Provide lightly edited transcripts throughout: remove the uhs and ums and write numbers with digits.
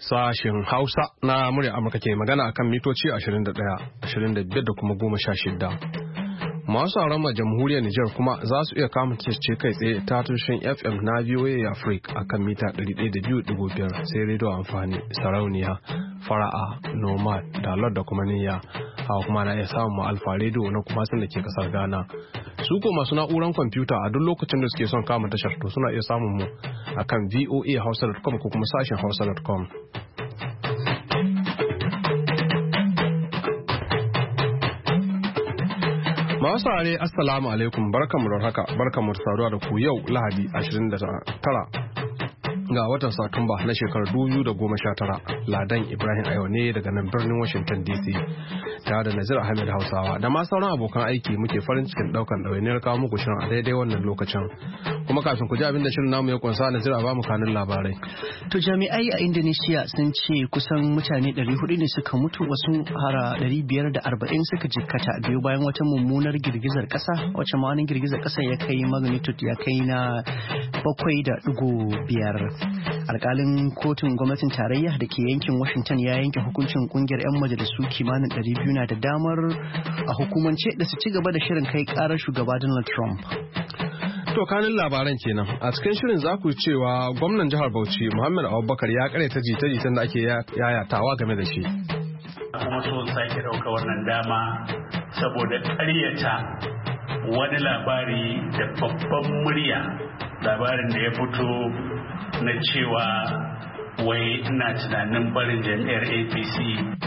Sashen Hausa na murya Amurka ke magana akan mitoci 21, 25 da kuma 16. Masu sauran ma jamhuriyar Nijar kuma za su iya kama ce kai tsaye ta tushen FM na VOA Africa akan mita 102.5 sai rediyo amfani sarauniya fara'a nomad dalar da kuma niyya hawa kuma na iya samun alfa rediyo na kuma sun da ke kasar Ghana. Su ko masu na'uran kwamfuta a duk lokacin da suke son kama tashar to suna iya samun mu akan voahausa.com ko kuma sashen hausa.com. Masu saurare assalamu alaikum barkamu da haka barkamu da saduwa da ku yau Lahadi 29 ga watan Satumba na shekarar 2019. Ladan Ibrahim Ayo ne daga nan birnin Washington DC tare da Nazir Ahmed Hausawa da ma sauran abokan aiki muke farin cikin daukan ɗawainiyar kawo muku shirin a daidai wannan lokacin. Kuma kafin ku ji abin da shirin namu ya kunsa, Nazir a bamu kanun labarai. To jami'ai a Indonesia sun ce kusan mutane 400 ne suka mutu, wasu hara 540 suka jikkata biyu bayan wata mummunar girgizar kasa wacce ma'anin girgizar kasa ya kai magnitude ya kai na 7.5. Alkalin kotun gwamnatin tarayya da ke yankin Washington ya yanke hukuncin kungiyar 'yan majalisu kimanin 200 na da damar a hukumance da su ci gaba da shirin kai karar shugaba Donald Trump. To kanin labaran kenan a cikin shirin za ku cewa gwamnan jihar Bauchi Muhammad Abubakar ya karyata jita-jitan da ake yayatawa game da shi. Kuma so sake ɗauka wannan dama saboda karyata wani labari da babban murya, labarin da ya fito na cewa wai ina tunanin barin jam'iyyar APC.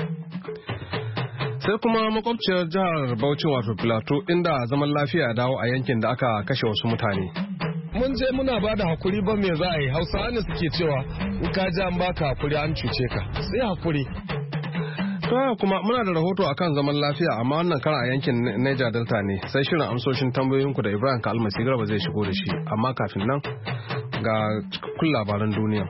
Sai kuma makwabciyar jihar Bauchi wato Plateau inda zaman lafiya dawo a yankin da aka kashe wasu mutane. Mun je muna ba da hakuri ba me za a yi, Hausawa ne suke cewa in ka ji an baka hakuri an cuce ka, sai hakuri. To kuma muna da rahoto akan zaman lafiya amma wannan karan a yankin Niger Delta ne, sai shirin amsoshin tambayoyinku da Ibrahim Kalmasi Garba zai shigo da shi, amma kafin nan ga cikakkun labaran duniya.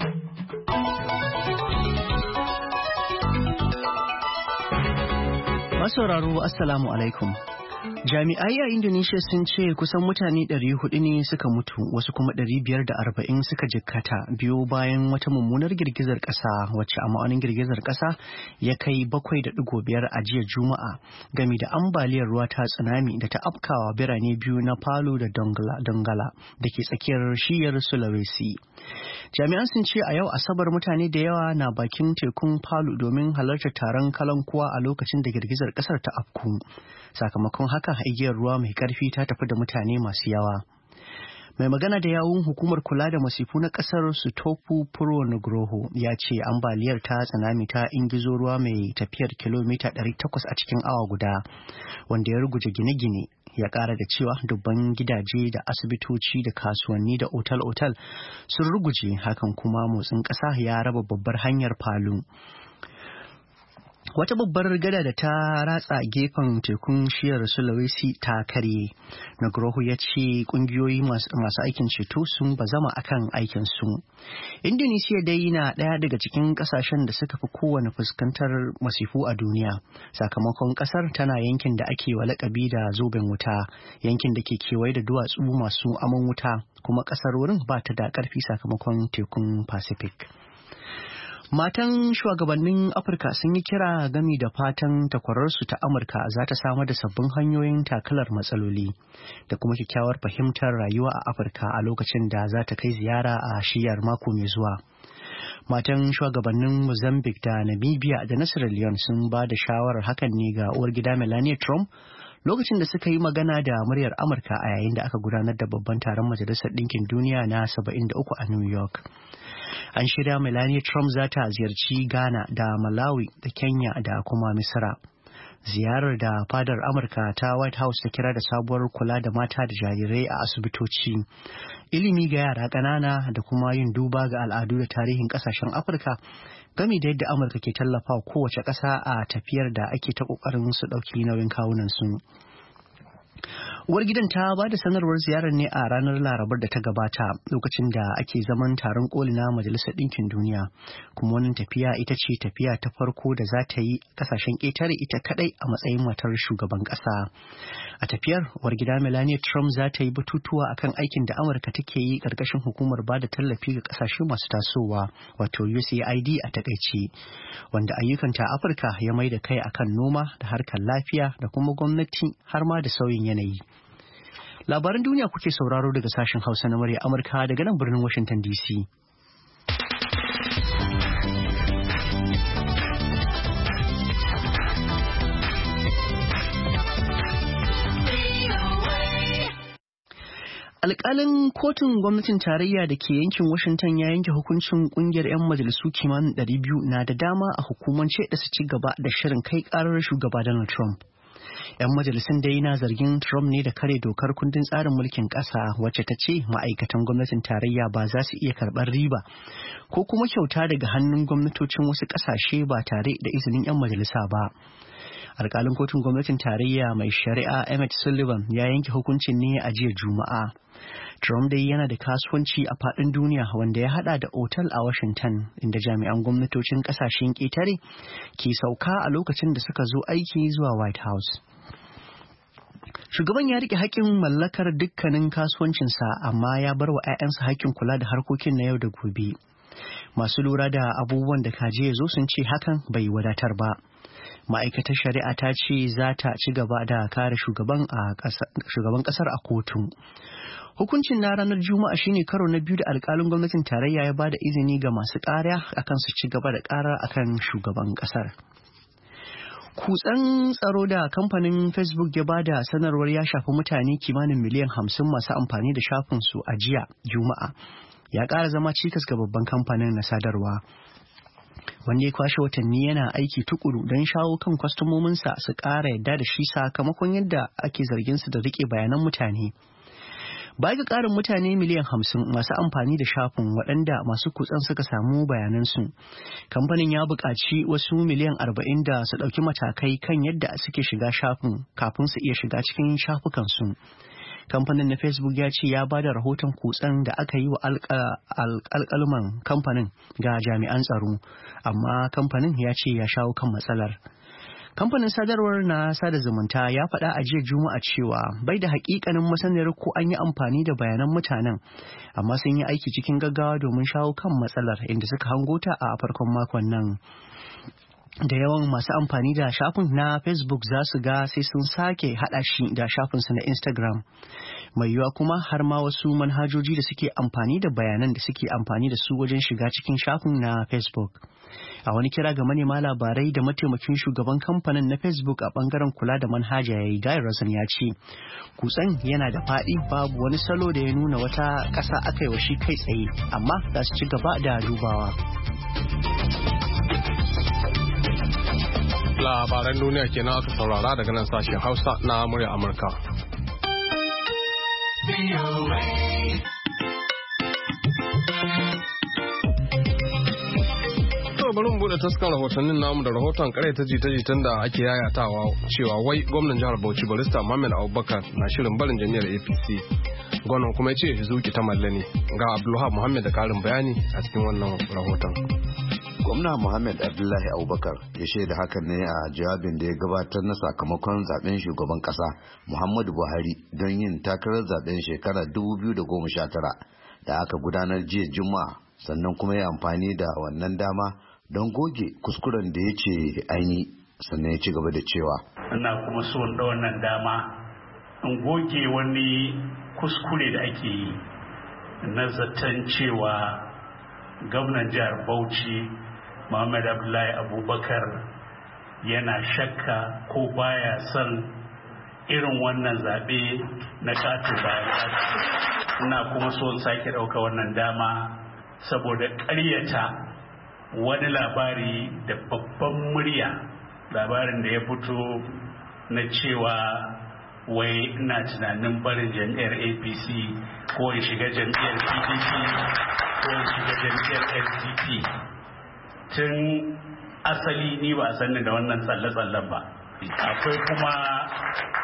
Masauraro assalamu alaikum. Jami'ai a Indonesia sun ce kusan mutane 400 ne suka mutu, wasu kuma 540 suka jikkata biyo bayan wata mummunar girgizar ƙasa wacce a ma'aunin girgizar ƙasa ya kai 7.5 a jiya Juma'a, gami da ambaliyar ruwa ta tsunami da ta afkawa birane biyu na Palu da Donggala da ke tsakiyar shiyar Sulawesi. Jami'an sun ce a yau Asabar mutane da yawa na bakin tekun Palu domin halartar taron kalankuwa a lokacin da girgizar ƙasar ta afku. Sakamakon haka igiyar ruwa mai karfi ta tafi da mutane masu yawa. Mai magana da yawun hukumar kula da masifu na kasar Sutopo Purwo Nugroho ya ce ambaliyar ta tsunami ta ingizo ruwa mai tafiyar kilomita 800 a cikin awa guda, wanda ya ruguje gine-gine. Ya kara da cewa dubban gidaje da asibitoci da kasuwanni da otal-otal sun ruguje, hakan kuma motsin kasa ya raba babbar hanyar Palu. Wata babbar gada da ta ratsa gefen tekun shiyar Sulawesi ta karye. Nugroho ya ce kungiyoyi masu aikin ceto sun bazama akan aikinsu. Indonesia dai na ɗaya daga cikin ƙasashen da suka fi kowane fuskantar masifu a duniya. Sakamakon ƙasar tana yankin da ake wa lakabi da zoben wuta, yankin da ke kewaye da duwatsu masu aman wuta, kuma ƙasar wurin ba ta da ƙarfi sakamakon tekun Pacific. Matan shugabannin Afirka sun yi kira gami da fatan takwararsu ta Amurka za ta samar da sabbin hanyoyin takalar matsaloli da kuma kyakkyawar fahimtar rayuwa a Afirka a lokacin da za ta kai ziyara a shiyar mako mai zuwa. Matan shugabannin Mozambique da Namibia da na Sierra Leone sun ba da shawarar hakan ne ga uwar gida Melania Trump lokacin da suka yi magana da muryar Amurka a yayin da aka gudanar da babban taron Majalisar Ɗinkin Duniya na 73 a New York. An shirya Melania Trump za ta ziyarci Ghana da Malawi da Kenya da kuma Misira. Ziyarar da fadar Amurka ta White House ta kira da sabuwar kula da mata da jarirai a asibitoci, ilimi ga yara ƙanana da kuma yin duba ga al'adu da tarihin ƙasashen Afirka, gami da yadda Amurka ke tallafa kowace ƙasa a tafiyar da ake ta ƙoƙarin su ɗauki nauyin kawunan su. Uwar gidan ta ba da sanarwar ziyarar ne a ranar Larabar da ta gabata lokacin da ake zaman taron koli na Majalisar Ɗinkin Duniya. Kuma wannan tafiya ita ce tafiya ta farko da za ta yi kasashen ƙetare ita kadai a matsayin matar shugaban ƙasa. A tafiyar, uwar gida Melania Trump za ta yi batutuwa akan aikin da Amurka take yi ƙarƙashin hukumar ba da tallafi ga kasashe masu tasowa, wato USAID a takaice, wanda ayyukanta a Afirka ya mai da kai akan noma da harkar lafiya da kuma gwamnati har ma da sauyin yanayi. Labaran duniya kuke sauraro daga sashen Hausa na murya Amurka daga nan birnin Washington DC. Alƙalin kotun gwamnatin tarayya da ke yankin Washington ya yanke hukuncin ƙungiyar 'yan majalisu kimanin 200 na da dama a hukumance da su ci gaba da shirin kai ƙarar shugaba Donald Trump. 'Yan majalisun dai na zargin Trump ne da kare dokar kundin tsarin mulkin ƙasa wacce ta ce ma'aikatan gwamnatin tarayya ba za su iya karɓar riba ko kuma kyauta daga hannun gwamnatocin wasu ƙasashe ba tare da izinin 'yan majalisa ba. Alƙalin kotun gwamnatin tarayya mai shari'a Emmett Sullivan ya yanke hukuncin ne a jiya Juma'a. Trump dai yana da kasuwanci a faɗin duniya wanda ya hada da otal a Washington inda jami'an gwamnatocin ƙasashen ƙetare ke sauka a lokacin da suka zo aiki zuwa White House. Shugaban ya rike haƙƙin mallakar dukkanin kasuwancinsa amma ya bar wa 'ya'yansa haƙƙin kula da harkokin na yau da gobe. Masu lura da abubuwan da kaje zo sun ce hakan bai wadatar ba. Ma'aikatar shari'a ta ce za ta ci gaba da kare shugaban ƙasar a kotu. Hukuncin na ranar Juma'a shine karo na biyu da alƙalin gwamnatin tarayya ya ba da izini ga masu ƙara akan su ci gaba da ƙara akan shugaban ƙasar. Kutsen tsaro da kamfanin Facebook ya ba da sanarwar ya shafi mutane kimanin miliyan 50 masu amfani da shafinsu a jiya Juma'a. Ya ƙara zama cikas ga babban kamfanin na sadarwa. Wanda ya kwashe watanni yana aiki tukuru don shawo kan kwastomominsa su ƙara yadda da shi sakamakon yadda ake zargin su da riƙe bayanan mutane. Baya ga ƙarin mutane miliyan 50 masu amfani da shafin waɗanda masu kutsen suka samu bayanansu, kamfanin ya buƙaci wasu miliyan 40 da su ɗauki matakai kan yadda suke shiga shafin kafin su iya shiga cikin shafukansu. Kamfanin na Facebook ya ce ya ba da rahoton kutsen da aka yi wa alƙalman kamfanin ga jami'an tsaro, amma kamfanin ya ce ya shawo kan matsalar. Kamfanin sadarwar na sada zumunta ya faɗa a jiya Juma'a cewa bai da haƙiƙanin masaniyar ko an yi amfani da bayanan mutanen, amma sun yi aiki cikin gaggawa domin shawo kan matsalar inda suka hango ta a farkon makon nan. Da yawan masu amfani da shafin na Facebook za su ga sai sun sake haɗa shi da shafinsu na Instagram. Mai yiwuwa kuma har ma wasu manhajoji da suke amfani da bayanan da suke amfani da su wajen shiga cikin shafin na Facebook. A wani kira ga manema labarai da mataimakin shugaban kamfanin na Facebook a bangaren kula da manhaja ya yi, Guy Rawson ya ce, kutsen yana da faɗi, babu wani salo da ya nuna wata ƙasa aka yi wa shi kai tsaye, amma za su ci gaba da dubawa. Labaran duniya kenan aka saurara daga nan sashen Hausa na murya Amurka. Bari mu bude taskar rahotannin namu da rahoton kare ta jita-jitan da ake yayatawa cewa wai gwamnan jihar Bauchi Barista Muhammad Abubakar na shirin barin jami'ar APC. Gwamnan kuma ya ce zuki ta malle ne. Ga Abdulwahab Muhammad da karin bayani a cikin wannan rahoton. Gwamna Muhammad Abdullahi Abubakar ya shaida hakan ne a jawabin da ya gabatar na sakamakon zaben shugaban kasa Muhammadu Buhari don yin takarar zaben shekarar 2019 da aka gudanar jiya Juma'a, sannan kuma ya amfani da wannan dama don goge kuskuren da ya ce an yi, sannan ya ci gaba da cewa ina kuma so da wannan dama in goge wani kuskure da ake yi na zaton cewa gwamnan jihar Bauchi Muhammad Abdullahi Abubakar yana shakka ko baya son irin wannan zaɓe na ƙato bayan ƙato. Ina kuma so in sake ɗauka wannan dama saboda ƙaryata wani labari da babban murya, labarin da ya fito na cewa wai ina tunanin barin jam'iyyar APC ko in shiga jam'iyyar PDP ko in shiga jam'iyyar SDP. Tun asali ni ba sanni da wannan tsalle-tsallen ba. Akwai kuma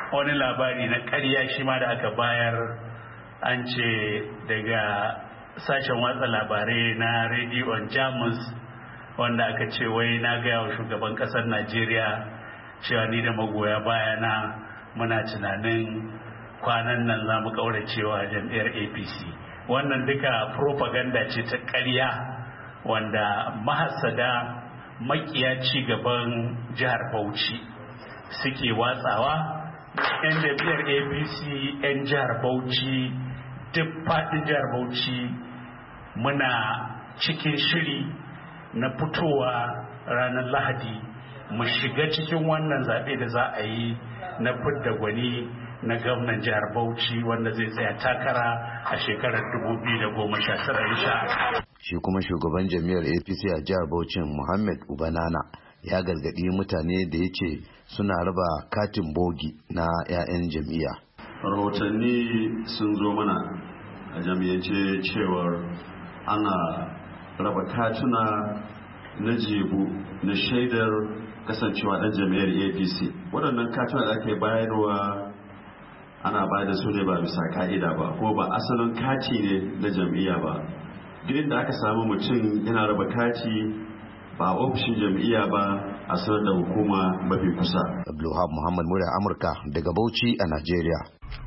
wani labari na ƙarya shi ma da aka bayar, an ce daga sashen watsa labarai na rediyon Jamus wanda aka ce wai na gaya wa shugaban ƙasar Najeriya cewa ni da magoya bayana muna tunanin kwanan nan za mu ƙauracewa jam'iyyar APC. Wannan duka propaganda ce ta ƙarya wanda mahassada makiya ci gaban jihar Bauchi suke watsawa. 'Yan jam'iyyar APC 'yan jihar Bauchi duk faɗin jihar Bauchi muna cikin shiri na fitowa ranar Lahadi mu shiga cikin wannan zaɓe da za a yi na fidda gwani na gwamnan jihar Bauchi wanda zai tsaya takara a shekarar 2019. Shi kuma shugaban jami'ar APC a jihar Bauchi Muhammad Ubanana ya gargaɗi mutane da ya ce suna raba katin bogi na 'ya'yan jam'iyya. Rahotanni sun zo mana a jami'ance cewar ana raba katuna na jebu na shaidar kasancewa ɗan jami'ar APC. Waɗannan katuna da aka yi bayarwa ana bayar da su ne ba bisa ka'ida ba, kuma ba asalin kati ne na jam'iyya ba. Duk inda aka samu mutum yana raba kati ba ofishin jam'iyya ba, a sanar da hukuma mafi kusa. Abdulwahab Muhammad murya Amurka daga Bauchi a Najeriya.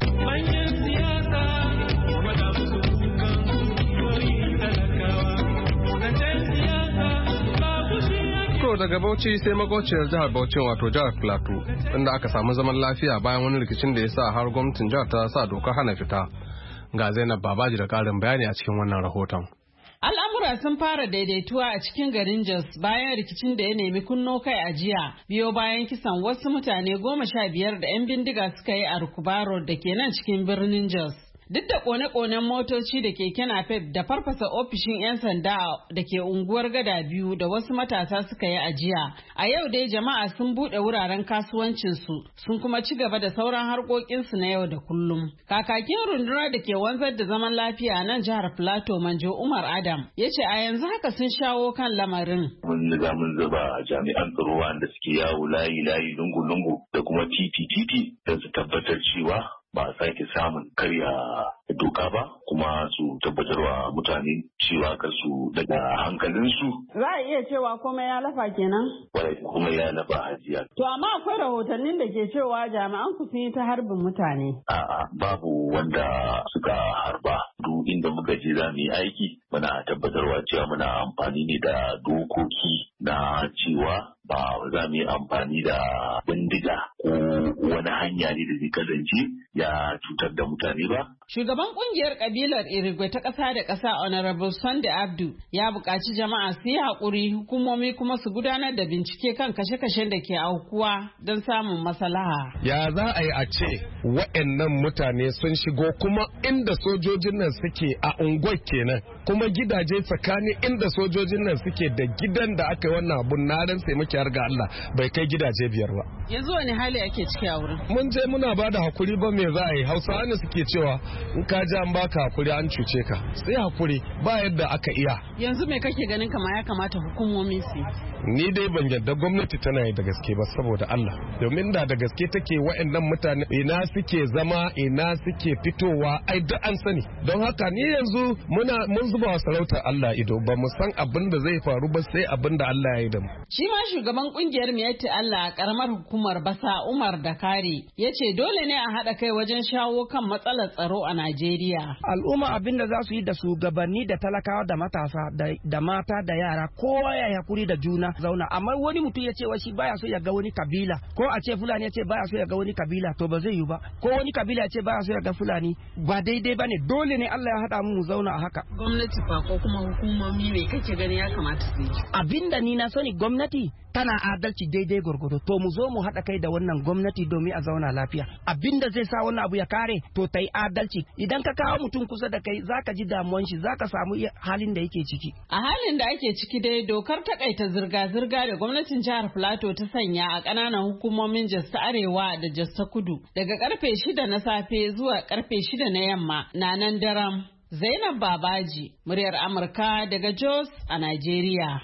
Daga Bauchi sai makociyar jihar Bauchi wato jihar Plateau, inda aka samu zaman lafiya bayan wani rikicin da ya sa har gwamnatin jihar ta sa dokar hana fita. Ga Zainab Babaji da ƙarin bayani a cikin wannan rahoton. Al'amura sun fara daidaituwa a cikin garin Jos bayan rikicin da ya nemi kunno kai a jiya, biyo bayan kisan wasu mutane 15 da 'yan bindiga suka yi a Rukubaro da ke nan cikin birnin Jos. Duk da kone-konen motoci da keke napep da farfasa ofishin 'yan sanda da ke unguwar Gada Biyu da wasu matasa suka yi ajiya, a yau dai jama'a sun buɗe wuraren kasuwancinsu sun kuma ci gaba da sauran harkokinsu na yau da kullum. Kakakin rundunar da ke wanzar da zaman lafiya nan jihar Plateau Manjo Umar Adam ya ce a yanzu haka sun shawo kan lamarin. Mun riga mun zuba jami'an tsaro wanda suke yawo layi-layi lungu-lungu da kuma titi-titi don su tabbatar cewa ba a sake samun karya doka ba, kuma su tabbatarwa mutane cewa kar su daga hankalinsu. Za a iya cewa komai ya lafa kenan? Wai komai ya lafa hajiya. To amma akwai rahotannin da ke cewa jami'an ku sun yi ta harbin mutane. A'a, babu wanda suka harba. Duk inda muka je za mu yi aiki muna tabbatarwa cewa muna amfani ne da dokoki na cewa ba za mu yi amfani da bindiga ko wani hanya ne da zai kasance ya cutar da mutane ba. Shugaban kungiyar kabilar Irigwe ta ƙasa da ƙasa Honorable Sunday Abdu ya buƙaci jama'a su yi haƙuri, hukumomi kuma su gudanar da bincike kan kashe-kashen da ke aukuwa don samun maslaha. Ya za a yi a ce waɗannan mutane sun shigo kuma inda sojojin nan suke a unguwar kenan, kuma gidaje tsakanin inda sojojin nan suke da gidan da aka yi wannan abun na ran sai muke har ga Allah bai kai gidaje 5 ba. Yanzu wani hali ake ciki a wurin? Mun je muna ba da hakuri ba me za a yi. Hausawa ne suke cewa in ka ji an baka hakuri an cuce ka, sai hakuri ba yadda aka iya. Yanzu me kake ganin kama ya kamata hukumomi su? Ni dai ban yadda gwamnati tana yi da gaske ba saboda Allah, domin da gaske take wa'annan mutane ina suke zama ina suke fitowa ai duk an sani. Don haka ni yanzu mun zuba wa sarautar Allah ido, ba mu san abin da zai faru ba sai abin da Allah ya yi da mu. Shi ma shugaban kungiyar Miyatti Allah a karamar hukumar Basa Umar Dakari ya ce dole ne a haɗa kai wajen shawo kan matsalar tsaro a Najeriya. Al'umma abin da za su yi da shugabanni da talakawa da matasa da mata da yara kowa ya hakuri da juna zauna, amma wani mutum ya ce wa shi baya so ya ga wani kabila, ko a ce Fulani ya ce baya so ya ga wani kabila, to ba zai yi ba, ko wani kabila ya ce baya so ya ga Fulani, ba daidai bane. Dole ne Allah ya haɗa mu zauna a haka. Gwamnati fa ko kuma hukumomi ne kake gani ya kamata su yi? Abinda ni na sani gwamnati tana adalci daidai gwargwado, to mu zo mu haɗa kai da wannan gwamnati domin a zauna lafiya. Abinda zai sa wannan abu ya kare to ta yi adalci. Idan ka kawo mutum kusa da kai zaka ji damuwan shi, zaka samu halin da yake ciki. A halin da ake ciki dai dokar takaita zirga-zirga da gwamnatin jihar Plateau ta sanya a ƙananan hukumomin Jos ta Arewa da Jos ta Kudu daga karfe 6 na safe zuwa karfe 6 na yamma na nan daram. Zainab Babaji, muryar Amurka daga Jos a Najeriya.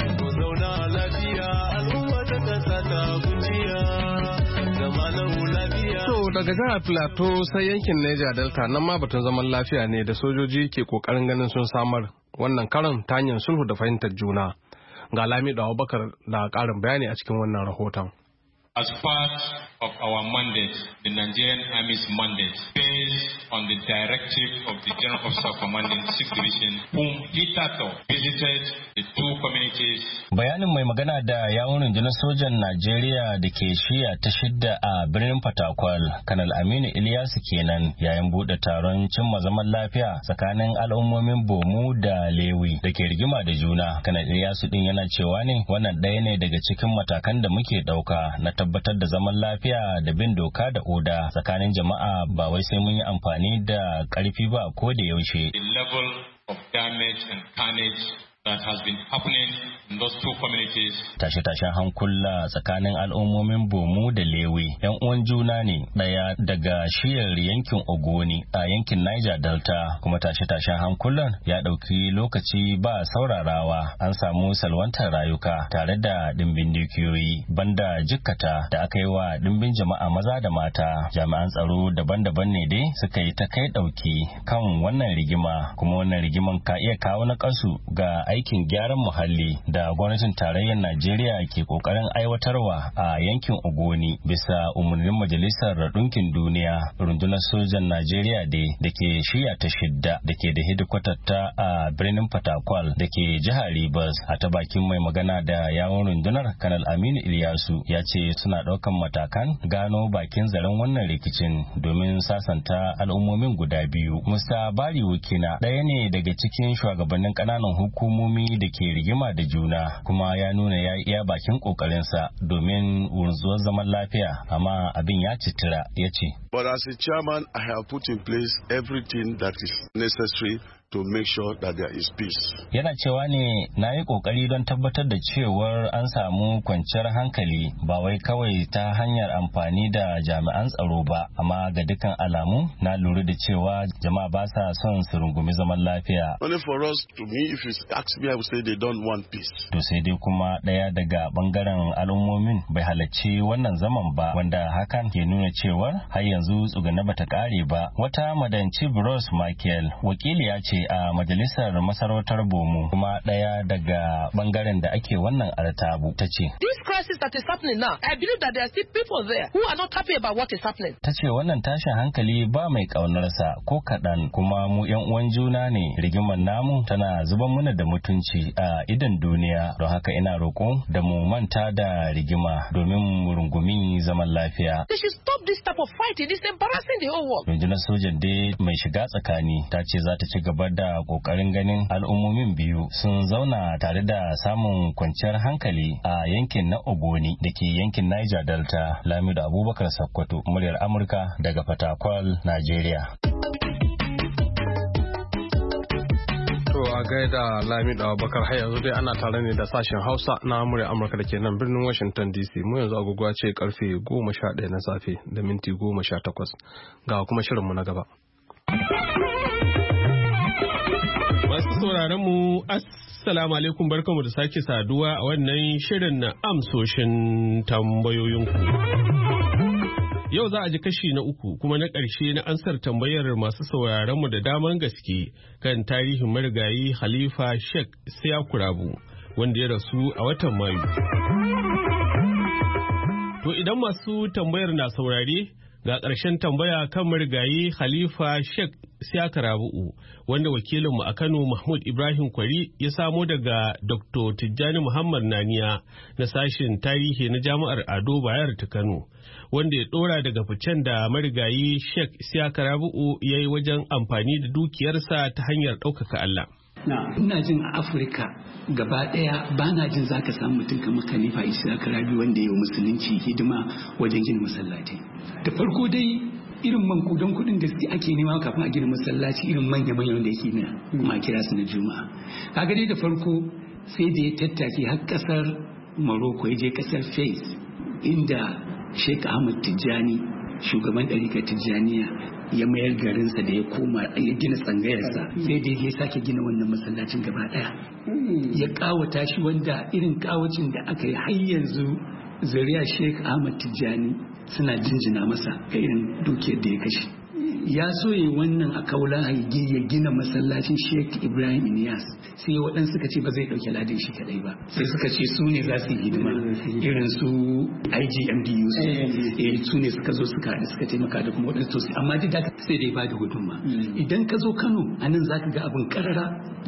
Zauna lafiya al'umma ta kasa ta kujiya, zama lau lafiya. daga jihar Plateau sai yankin Niger Delta nan ma batun zaman lafiya ne da sojoji ke kokarin ganin sun samar wannan karan ta hanyar sulhu da fahimtar juna. Ga Lamido Abubakar da ƙarin bayani a cikin wannan rahoton. As part of our mandate, the Nigerian Army's mandate, based on the directive of the General Officer Commanding 6th Division, whom hitherto visited the two communities. Bayanin mai magana da yawun rundunar sojan Najeriya da ke shiya ta shidda a birnin Fatakwal, Kanal Aminu Ilyasu kenan yayin bude taron cimma zaman lafiya tsakanin al'ummomin Bomu da Lewi da ke rigima da juna. Kanal Ilyasu din yana cewa ne wannan ɗaya ne daga cikin matakan da muke ɗauka na tabbatar da zaman lafiya da bin doka da oda tsakanin jama'a ba wai sai mun yi amfani da ƙarfi ba ko da yaushe. The level of damage and carnage that has been happening in those two communities. Tashe-tashen hankula tsakanin al'ummomin Bomu da Lewi yan uwan juna ne, daya daga shiyar yankin Ogoni a yankin Niger Delta, kuma tashe-tashen hankulan ya dauki lokaci ba saurarawa. An samu salwantar rayuka tare da dimbin dukiyoyi banda jikkata da aka yi wa dimbin jama'a maza da mata. Jami'an tsaro daban-daban ne dai suka yi ta kai dauki kan wannan rigima, kuma wannan rigiman ka iya kawo na kasu ga aikin gyaran muhalli da gwamnatin tarayyar Najeriya ke kokarin aiwatarwa a yankin Ogoni bisa umarnin Majalisar Ɗinkin Duniya. Rundunar sojan Najeriya da ke shiya ta shidda da ke da hidikwatar ta a birnin Fatakwal da ke jihar Rivers, a ta bakin mai magana da yawon rundunar Kanal Aminu Ilyasu ya ce suna ɗaukan matakan gano bakin zaren wannan rikicin domin sasanta al'ummomin guda biyu. Musa Bari Wukina ɗaya ne daga cikin shugabannin ƙananan hukumomi da ke rigima da juna, kuma ya nuna ya iya bakin kokarinsa domin wanzuwar zaman lafiya, amma abin ya citira. Ya ce, But as a chairman, I have put in place everything that is necessary to make sure that there is peace. Yana cewa ne na yi kokari don tabbatar da cewar an samu kwanciyar hankali ba wai kawai ta hanyar amfani da jami'an tsaro ba, amma ga dukkan alamu na lura da cewa jama'a ba sa son su rungumi zaman lafiya. Only for us, to me, if you ask me, I would say they don't want peace. To sai dai kuma daya daga bangaren al'ummomin bai halarci wannan zaman ba, wanda hakan ke nuna cewar har yanzu tsuguna bata kare ba. Wata madanci Bros Michael wakili ya ce a majalisar masarautar Bomu, kuma daya daga bangaren da ake wannan artabu, ta ce this crisis that is happening now, I believe that there are still people there who are not happy about what is happening. Ta ce wannan tashin hankali ba mai kaunarsa ko kaɗan, kuma mu yan uwan juna ne. Rigimar namu tana zuban mana da mutunci a idan duniya, don haka ina roƙo da mu manta da rigima domin mu rungumi zaman lafiya. They should stop this type of fighting. It's embarrassing the whole world. Rundunar sojan dai mai shiga tsakani ta ce za ta ci gaba da kokarin ganin al'ummomin biyu sun zauna tare da samun kwanciyar hankali a yankin na Ogoni da ke yankin Niger Delta. Lamido Abubakar Sakkwato, muryar Amurka daga Fatakwal, Najeriya. A gaida Lamido Abubakar, har yanzu dai ana tare ne da sashen Hausa na muryar Amurka da ke nan birnin Washington DC. Mu yanzu agogo ce karfe 11 na safe da minti 18. Ga kuma shirinmu na gaba. Masu sauraron mu assalamu alaikum, barkamu da sake saduwa a wannan shirin na amsoshin tambayoyinku. Yau za a ji kashi na uku kuma na ƙarshe na ansar tambayar masu sauraron mu da daman gaske kan tarihin marigayi Khalifa Sheikh Siyaku Rabu wanda ya rasu a watan Mayu. To idan masu tambayar na saurare, ga ƙarshen tambaya kan marigayi Khalifa Sheikh Siyaku Rabu wanda wakilinmu a Kano Mahmud Ibrahim Kwari ya samo daga Dr. Tijjani Muhammad Naniya na sashen tarihi na Jami'ar Ado Bayero ta Kano, wanda ya dora daga ficen da marigayi Sheikh Siyaku Rabu ya yi wajen amfani da dukiyarsa ta hanyar ɗaukaka Allah. Ina jin a Afirka gaba ɗaya ba na jin za ka samu mutum kamar Khalifa Siyaku Rabu wanda ya yi musulunci hidima wajen gina masallaci. Da farko dai irin mankudan kuɗin da ake nema kafin a gina masallaci irin manya-manyan wanda yake na kuma kira su na Juma'a. Kaga dai da farko sai da ya tattake har ƙasar Morocco, ya je ƙasar Fez inda Sheikh Ahmad Tijjani, shugaban ɗarikar Tijjaniya, ya mayar garinsa da ya koma ya gina tsangayarsa, sai da ya sake gina wannan masallacin gaba ɗaya. Ya ƙawata shi wanda irin ƙawacin da aka yi har yanzu zuriya Sheikh Ahmad Tijjani suna jinjina masa ga irin dukiyar da ya kashe. Ya so yi wannan a Kaula ya gina masallacin Sheikh Ibrahim Inyas, sai waɗansu suka ce ba zai ɗauki ladin shi kadai ba, sai suka ce su ne za su yi hidima irin su IGMDU su ne suka zo suka taimaka da kuma waɗansu sosai, amma duk da sai dai ba da gudunma. Idan ka zo Kano a nan za ka ga abin karara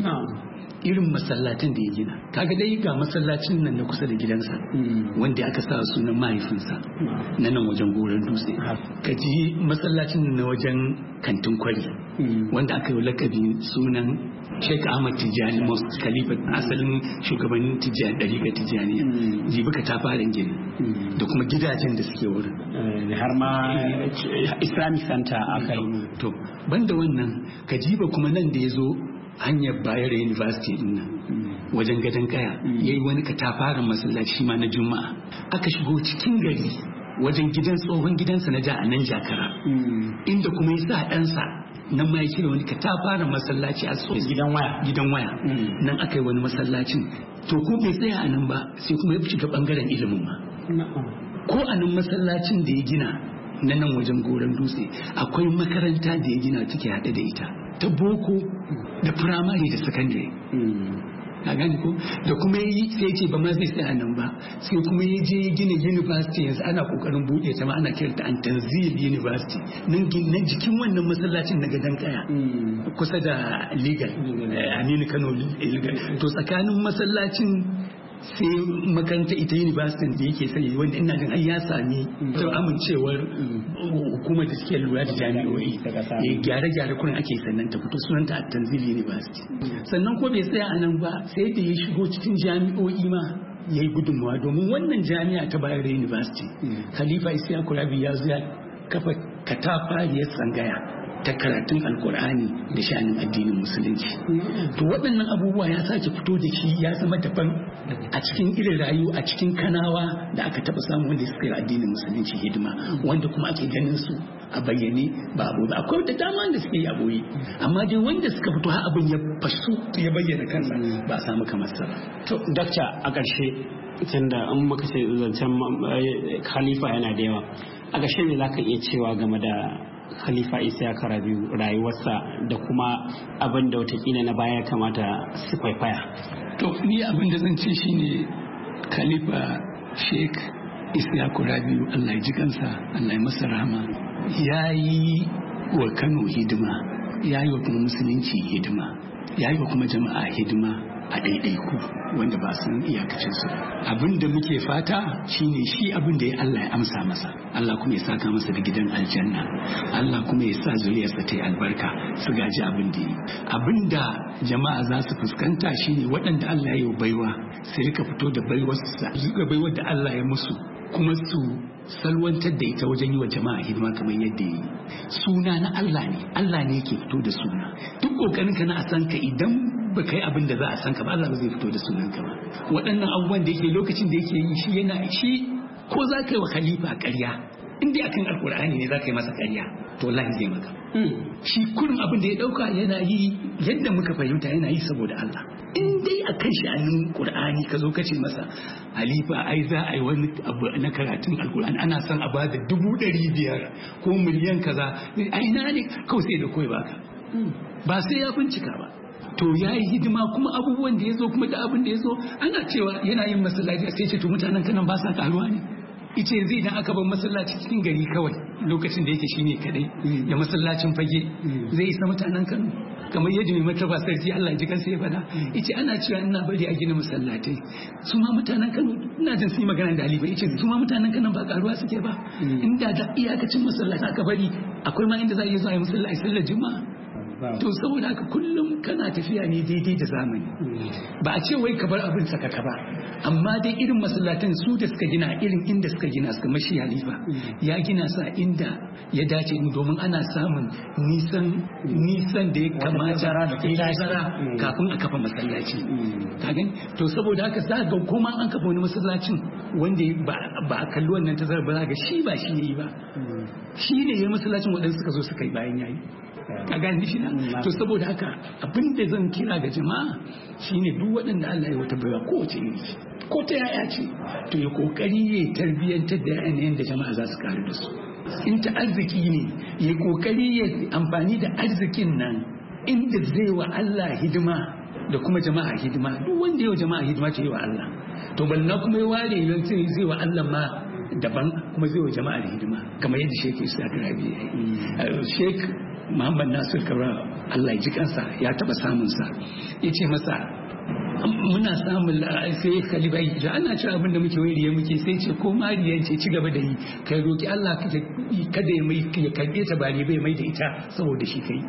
irin masallatan da ya gina. Kaga dai ga masallacin nan na kusa da gidansa wanda aka sa sunan mahaifinsa na nan wajen Goron Dutse. Ka ji masallacin na wajen Kantin Kwari wanda aka yi lakabi sunan Sheikh Ahmad Tijjani Mosque Khalifa, asalin shugabannin Tijjani ɗariƙar Tijjaniya. Jibuka ta fara gini da kuma gidajen da suke wurin. Har ma Islamic Center aka yi. To banda wannan ka jiba kuma nan da ya zo hanyar Bayero University din nan wajen gadon kaya yayi wani katafaren masallaci ma na Juma'a. Aka shigo cikin gari wajen gidan tsohon gidansa na da a nan Jakara, inda kuma ya sa ɗansa nan ma ya kira wani katafaren masallaci a gidan waya nan aka yi wani masallacin. To ko bai tsaya a nan ba sai kuma ya shiga bangaren ilimin ma. Ko a nan masallacin da ya gina na nan wajen Goron Dutse akwai makaranta da ya gina take haɗe da ita ta boko da firamare da sakandare. A gani ko da kuma yi sai ce ba ma zai tsaya nan ba, sai kuma ya je gina university. Yanzu ana kokarin buɗe ta ma ana kiranta Antanzil University nan jikin wannan masallacin na gadon kaya kusa da legal Aminu Kano legal. To tsakanin masallacin sai makaranta ita university da yake sanya wanda ina jin ai ya sami ta amincewar hukumar da suke lura da jami'o'i, gyare-gyare kurin ake sannan ta fito sunanta a Tanzil University. Sannan ko bai tsaya a nan ba sai da ya shigo cikin jami'o'i ma ya yi gudunmawa, domin wannan jami'a ta Bayero University Khalifa Isiyaku Rabi ya zo ya kafa katafariyar tsangaya ta karatun alkur'ani da sha'anin addinin musulunci. To waɗannan abubuwa ya sake fito da shi ya zama daban a cikin irin rayu a cikin Kanawa da aka taɓa samu wanda suka yi addinin musulunci hidima, wanda kuma ake ganin su a bayyane ba abu ba. Akwai da dama da suke yi a boye, amma dai wanda suka fito har abin ya fasu ya bayyana kansa ba a samu kamar sa. To dakta, a ƙarshe tunda in muka ce zancen Khalifa yana da yawa, a ƙarshe ne za ka iya cewa game da Khalifa Isiyaku Rabi, rayuwarsa da kuma abin da watakila na baya kamata su kwaikwaya? To ni abin da zan ce shine Khalifa Sheikh Isiyaku Rabi, Allah ya ji kansa, Allah ya masa rahama, ya yi wa Kano hidima, ya yi wa kuma musulunci hidima, ya yi wa kuma jama'a hidima a ɗaiɗaiku wanda ba san iyakacinsu. Abin da muke fata shine shi abin da ya Allah ya amsa masa, Allah kuma ya saka masa da gidan aljanna, Allah kuma ya sa zuriyarsa ta yi albarka su gaji abin da yi. Abin da jama'a za su fuskanta shine waɗanda Allah ya yi baiwa su rika fito da baiwar da Allah ya musu, kuma su salwantar da ita wajen yi wa jama'a hidima kamar yadda yi. Suna na Allah ne yake fito da suna. Duk kokarin ka na a san ka, idan ba kai abin da za a san ka ba, Allah ba zai fito da sunan ka ba. Waɗannan abubuwan da yake lokacin da yake yi shi ko za ka yi wa khalifa ƙarya, in dai akan alkur'ani ne za ka yi masa ƙarya, to wallahi zai maka. Shi kullum abin da ya ɗauka yana yi yadda muka fahimta yana yi saboda Allah. In dai akan sha'anin Qur'ani ka zo ka ce masa halifa ai za a yi wani abu na karatun alkur'ani ana son a bada 500,000 ko miliyan kaza, a ina ne kawai sai da koyi baka, ba sai ya bincika ba. To ya yi hidima kuma abubuwan da ya zo kuma da abin da ya zo ana cewa yana yin masallaci, sai ce to mutanen kanan ba sa karuwa ne. Ice yanzu idan aka bar masallaci cikin gari kawai lokacin da yake shine kadai da masallacin fage zai isa mutanen Kano kamar yadda mai martaba sarki Allah ya ji kansa ya faɗa. Ice ana cewa ina bari a gina masallatai, su ma mutanen Kano ina jin sun yi magana da Halifa, ice su ma mutanen Kano ba karuwa suke ba, inda da iyakacin masallaci aka bari akwai ma inda za a yi zuwa masallaci sallar juma'a. To saboda haka kullum kana tafiya ne daidai da zamani, ba a ce wai ka bar abin sakaka ba, amma dai irin masallatan su da suka gina irin inda suka gina suka mashi halifa ya gina sa inda ya dace ni, domin ana samun nisan da ya kamata da kafin a kafa masallaci. To saboda haka za ga kuma an kafa wani masallacin wanda ba a kalli wannan tazarar ba, za ga shi ba shi yayi ba, shi ne ya masallacin waɗansu suka zo suka yi bayan yayi. ka gani shi na. To saboda haka abin da zan kira ga jama'a shine duk waɗanda Allah ya wata baiwa kowace iri ko ta yaya ce to ya kokari ya tarbiyyantar da yanayin da jama'a za su karu da su. In ta arziki ne ya kokari ya amfani da arzikin nan inda zai wa Allah hidima da kuma jama'a hidima. Duk wanda yau jama'a hidima ce wa Allah to balla kuma ya ware yancin zai wa Allah ma daban kuma zai wa jama'a da hidima kamar yadda Sheikh Isa Rabi ya yi. Sheikh Muhammad Nasir Kabara Allah ya ji kansa ya taba samun sa yace masa muna samun sai Khalifa da ana cewa abin da muke wariye muke sai ce ko mariyan ce ci gaba da yi kai roki Allah kada ya mai ya karbe ta bare bai mai da ita saboda shi kai.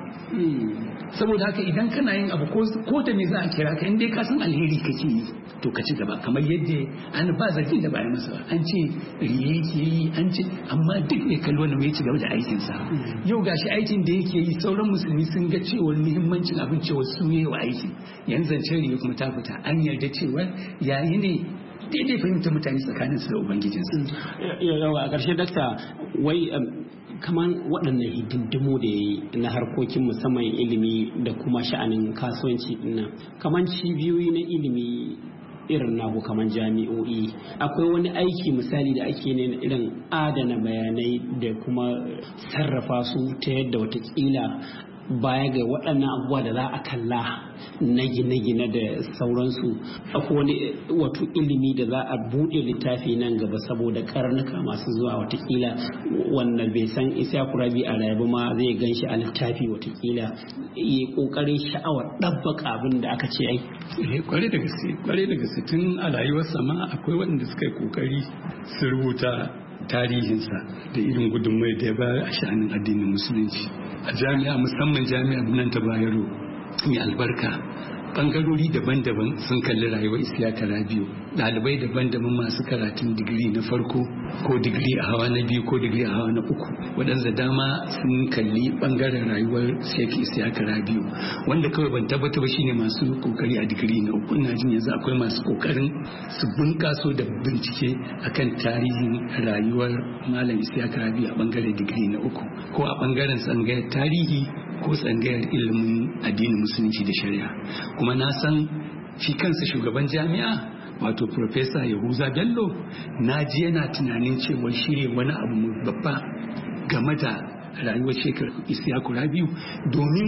Saboda haka idan kana yin abu ko da me za a kira ka in dai ka san alheri kake yi to ka ci gaba kamar yadda an ba zargin da bayan masa an ce riye yake yi an ce amma duk ne kallo ne mai ci gaba da aikin sa. Yau gashi aikin da yake yi sauran musulmi sun ga cewa muhimmancin abin cewa su yi wa aiki yanzu zancen riye kuma ta fita an yarda cewa yayi ne daidai fahimta mutane tsakanin su da ubangijinsu. Yawa a ƙarshe dakta wai kamar waɗannan hidindimu da ya yi na harkokin musamman ilimi da kuma sha'anin kasuwanci nan kamar cibiyoyi na ilimi irin naku kamar jami'o'i akwai wani aiki misali da ake ne na irin adana bayanai da kuma sarrafa su ta yadda watakila baya ga waɗannan abubuwa da za a kalla na gine-gine da sauransu akwai wani wato ilimi da za a buɗe littafi nan gaba saboda karnuka masu zuwa watakila wannan bai san Ishaku Rabi a rayuwa ma zai gan shi a littafi watakila ya ƙoƙarin sha'awar ɗabbaka abin da aka ce ai. Kwarai da gaske tun a rayuwarsa ma akwai waɗanda suka yi ƙoƙari su rubuta tarihinsa da irin gudunmai da ya bayar a sha'anin addinin musulunci a jami'a musamman jami'ar nan ta Bayero mai albarka bangarori daban-daban sun kalli rayuwar Ishaku Rabi ɗalibai daban-daban masu karatun digiri na farko ko digiri a hawa na biyu ko digiri a hawa na uku waɗanda dama sun kalli bangaren rayuwar Sheikh Ishaku Rabi wanda kawai ban tabbata ba shine masu kokari a digiri na uku ina jin yanzu akwai masu kokarin su bunkaso da bincike akan tarihin rayuwar Malam Ishaku Rabi a bangaren digiri na uku ko a bangaren tsangayar tarihi ko tsangayar ilimin addinin musulunci da shari'a kuma na san shi kansa shugaban jami'a wato Profesa Yahuza Bello na ji yana tunanin cewa shirye wani abu babba game da rayuwar Sheikh Ishaku Rabi domin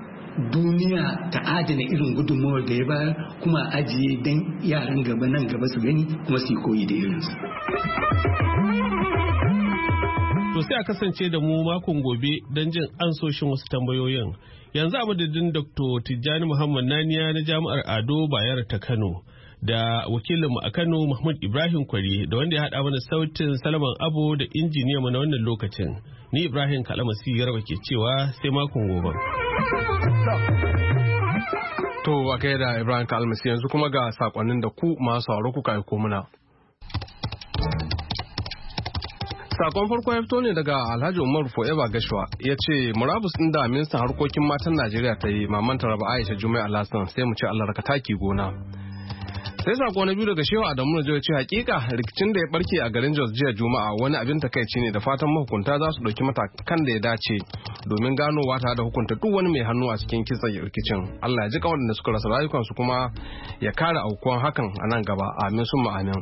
duniya ta adana irin gudunmawar da ya bayar kuma ajiye don yaran gaba nan gaba su gani kuma su koyi da irinsa. To sai a kasance da mu makon gobe don jin ansoshin wasu tambayoyin. Yanzu a madadin Dr. Tijjani Muhammad Naniya na Jami'ar Ado Bayero ta Kano da wakilinmu a Kano Mahmud Ibrahim Kwari da wanda ya haɗa mana sautin Salaman Abo da injiniyanmu na wannan lokacin. Ni Ibrahim Kalamasi Yarba ke cewa sai makon gobe. To a kai da Ibrahim Kalamasi yanzu kuma ga sakonnin da ku masu sauraro kuka aiko muna. Sakon farko ya fito ne daga Alhaji Umar Forever Gashwa ya ce murabus ɗin da ministan harkokin matan Najeriya ta yi maman Taraba Aisha Jumai Alhassan sai mu ce Allah raka taki gona. Sai sako na biyu daga Shehu Adamu na ce hakika rikicin da ya barke a garin Jos jiya Juma'a wani abin takaici ne da fatan mahukunta za su ɗauki matakan da ya dace domin ganowa ta da hukunta duk wani mai hannu a cikin kitsa rikicin. Allah ya ji kawai da suka rasa rayukansu kuma ya kare aukuwan hakan a nan gaba. Amin summa amin.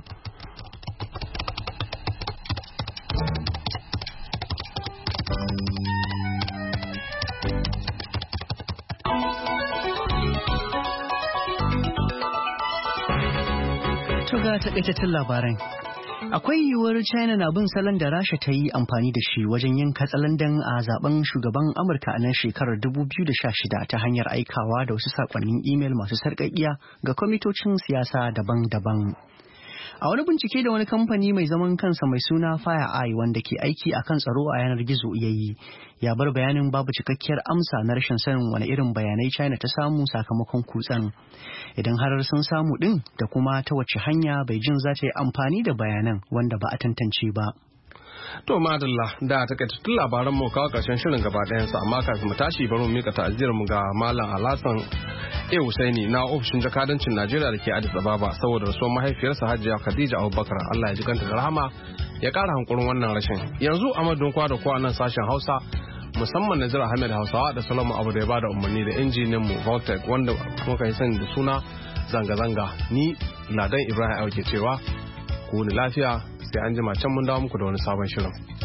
Ga takaitattun labaran. Akwai yiwuwar China na bin salon da Rasha ta yi amfani da shi wajen yin katsalandan a zaben shugaban Amurka a nan shekarar 2016 ta hanyar aikawa da wasu sakonnin imel masu sarƙaƙiya ga kwamitocin siyasa daban-daban. A wani bincike da wani kamfani mai zaman kansa mai suna FireEye wanda ke aiki a kan tsaro a yanar gizo ya yi, ya bar bayanin babu cikakkiyar amsa na rashin sanin wani irin bayanai China ta samu sakamakon kutsen. Idan har sun samu ɗin da kuma ta wace hanya Beijing za ta yi amfani da bayanan wanda ba a tantance ba. To madalla da takaitattun labaran mu kawo karshen shirin gaba ɗayansa amma kafin mu tashi bari mu mika ta'aziyar mu ga Malam Alhassan Husaini na ofishin jakadancin Najeriya da ke Addis Ababa saboda rasuwar mahaifiyarsa Hajiya Khadija Abubakar. Allah ya ji kanta da rahama ya ƙara hankurin wannan rashin. Yanzu a madadin kwa da kowa nan sashen Hausa musamman Nazir Ahmed Hausawa da Solomon Abu da ya bada umarni da injiniyan mu Voltec wanda kuma kai sani da suna zanga-zanga. Ni Ladan Ibrahim Auke cewa ku ni lafiya sai an jima can mun dawo muku da wani sabon shirin.